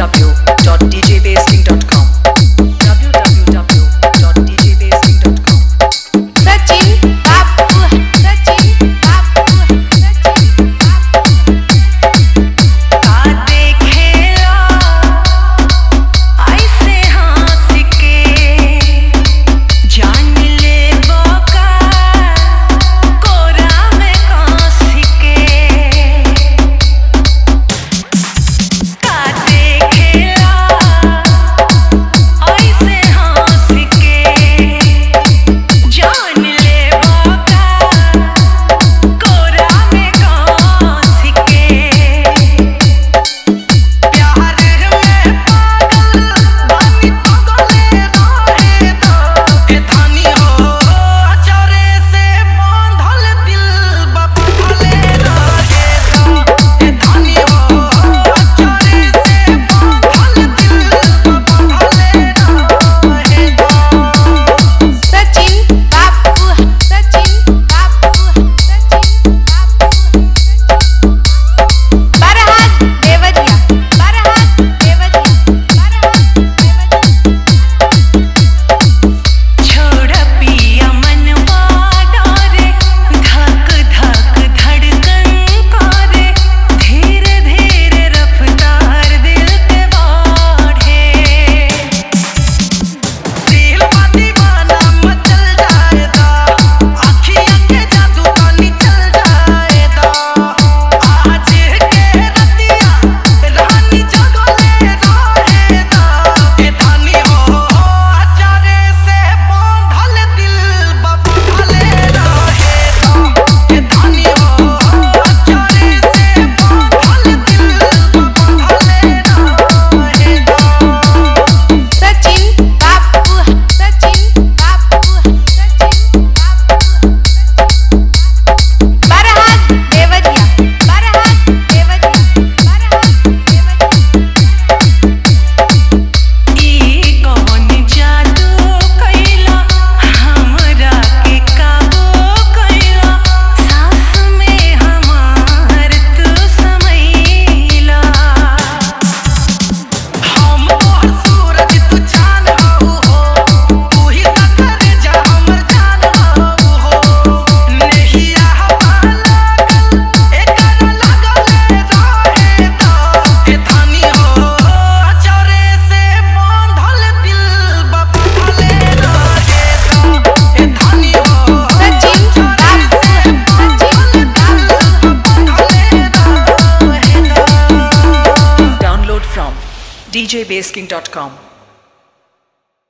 www.djbasking.com www.djbasking.com Sachin बाबू सचिन बाबू सचिन बाबू का देखेला ऐसे हंस के जान ले बोका कोरा में कांस के का देखेला ऐसे हंस के जान ले बोका कोरा में कांस के प्यार में पागल बानी पगले रहे दो ए धानी हो अचारे से बांधल दिल बबले रहे दो ए धानी हो अचारे से बांधल दिल बबले रहे दो सचिन बाबू सचिन बाबू सचिन बाबू बरहात देवरिया बरहात देवरिया छोड़ पिया मनवा डोरे धक धक धड़कन करे धीरे धीरे रफ्तार दिल पे बढ़े दिल बा दीवाना मचल जाएगा आँखियों के जादू पानी चल जाएगा आज के रतिया रानी जगले रहेगा ए धानी हो अचारे से बांधल दिल बबले रहेगा ए धानी हो अचारे से बांधल दिल बबले रहेगा सचिन बाबू सचिन बाबू सचिन बाबू बरहात देवरिया बरहात देवरिया बरहात देवरिया ई कौन जादू कइला हमरा के काबू कइला सांस में हमार तू समैला हम तोहर सूरज तू चांद हो तू ही तकर जा हमर जान हो नहिया हवा लागल एकर लागल रहे दो ए धानी हो अचारे से बांधल दिल बबले रहे दो ए धानी हो सचिन बाबू सचिन बाबू बबले रहे दो Download from djbasking.com